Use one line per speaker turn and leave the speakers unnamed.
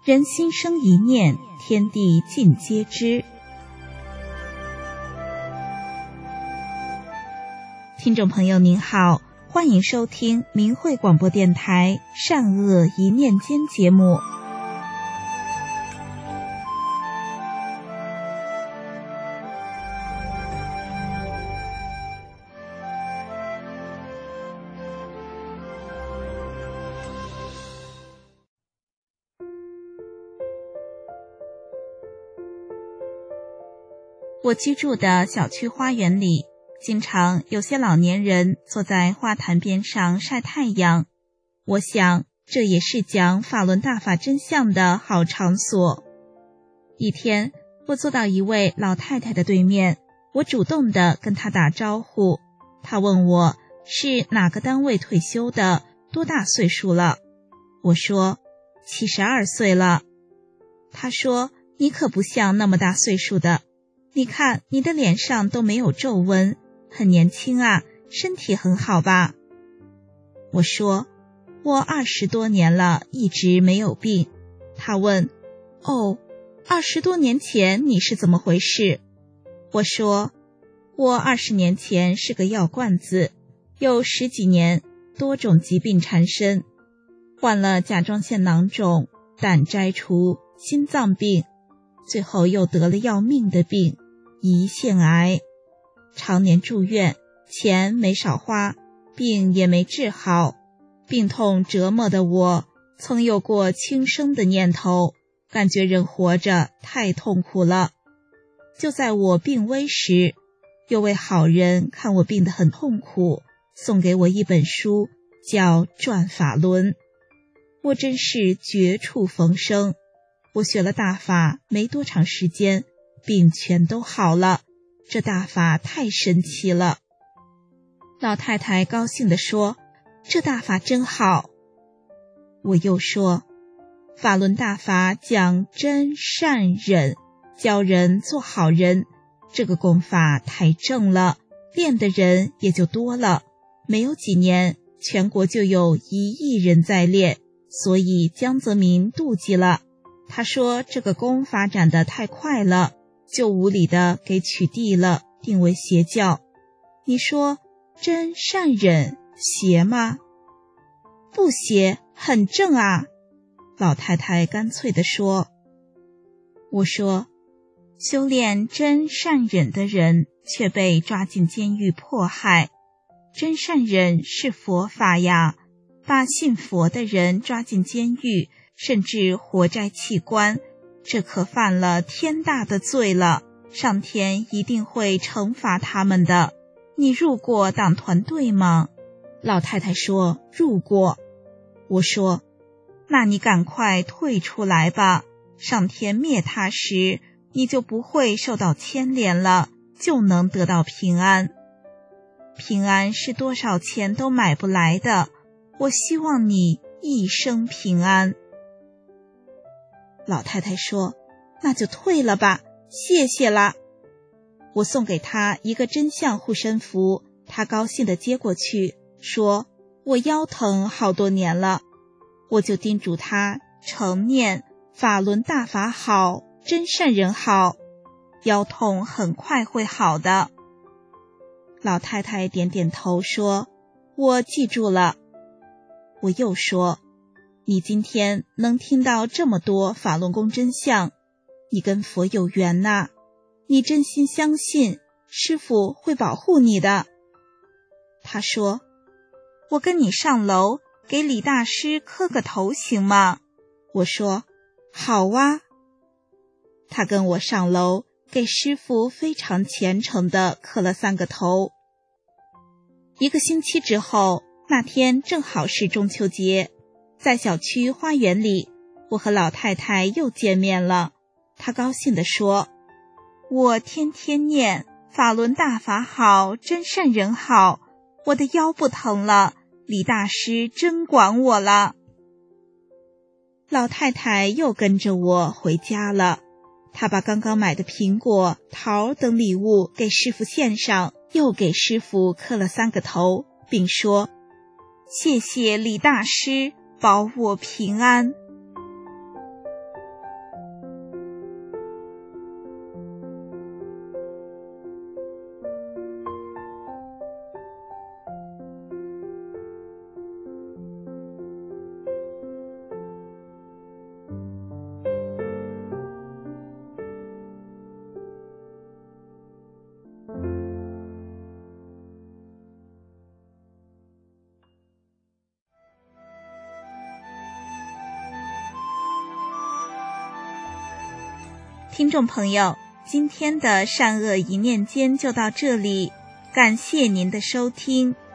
人心生一念，天地尽皆知。听众朋友您好，欢迎收听明慧广播电台善恶一念间节目。我居住的小区花园里，经常有些老年人坐在花坛边上晒太阳。我想，这也是讲法轮大法真相的好场所。一天，我坐到一位老太太的对面，我主动地跟她打招呼。她问我是哪个单位退休的，多大岁数了？我说72岁了。她说，你可不像那么大岁数的。你看，你的脸上都没有皱纹，很年轻啊，身体很好吧？我说，我20多年了，一直没有病。他问，哦，20多年前你是怎么回事？我说，我20年前是个药罐子，有10几年，多种疾病缠身，患了甲状腺囊肿、胆摘除、心脏病，最后又得了要命的病，胰腺癌，常年住院，钱没少花，病也没治好。病痛折磨的我，曾有过轻生的念头，感觉人活着太痛苦了。就在我病危时，有位好人看我病得很痛苦，送给我一本书，叫《转法轮》。我真是绝处逢生，我学了大法没多长时间，病全都好了，这大法太神奇了。老太太高兴地说，这大法真好。我又说，法轮大法讲真善忍，教人做好人，这个功法太正了，练的人也就多了，没有几年，全国就有1亿人在练，所以江泽民妒忌了。他说这个功发展得太快了，就无理的给取缔了，定为邪教。你说真善忍邪吗？不邪，很正啊。老太太干脆地说。我说，修炼真善忍的人却被抓进监狱迫害，真善忍是佛法呀，把信佛的人抓进监狱，甚至活摘器官，这可犯了天大的罪了，上天一定会惩罚他们的。你入过党团队吗？老太太说，入过。我说，那你赶快退出来吧，上天灭他时，你就不会受到牵连了，就能得到平安。平安是多少钱都买不来的，我希望你一生平安。老太太说，那就退了吧，谢谢啦。我送给她一个真相护身符，她高兴地接过去，说，我腰疼好多年了。我就叮嘱她常念法轮大法好，真善人好，腰痛很快会好的。老太太点点头说，我记住了。我又说，你今天能听到这么多法轮功真相，你跟佛有缘呐，你真心相信师父会保护你的。他说，我跟你上楼给李大师磕个头行吗？我说，好啊。他跟我上楼给师父非常虔诚地磕了3个头。1个星期之后，那天正好是中秋节，在小区花园里，我和老太太又见面了。她高兴地说，我天天念法轮大法好，真善人好，我的腰不疼了，李大师真管我了。老太太又跟着我回家了，她把刚刚买的苹果、桃等礼物给师父献上，又给师父磕了3个头，并说，谢谢李大师保我平安。 听众朋友，今天的善恶一念间就到这里，感谢您的收听。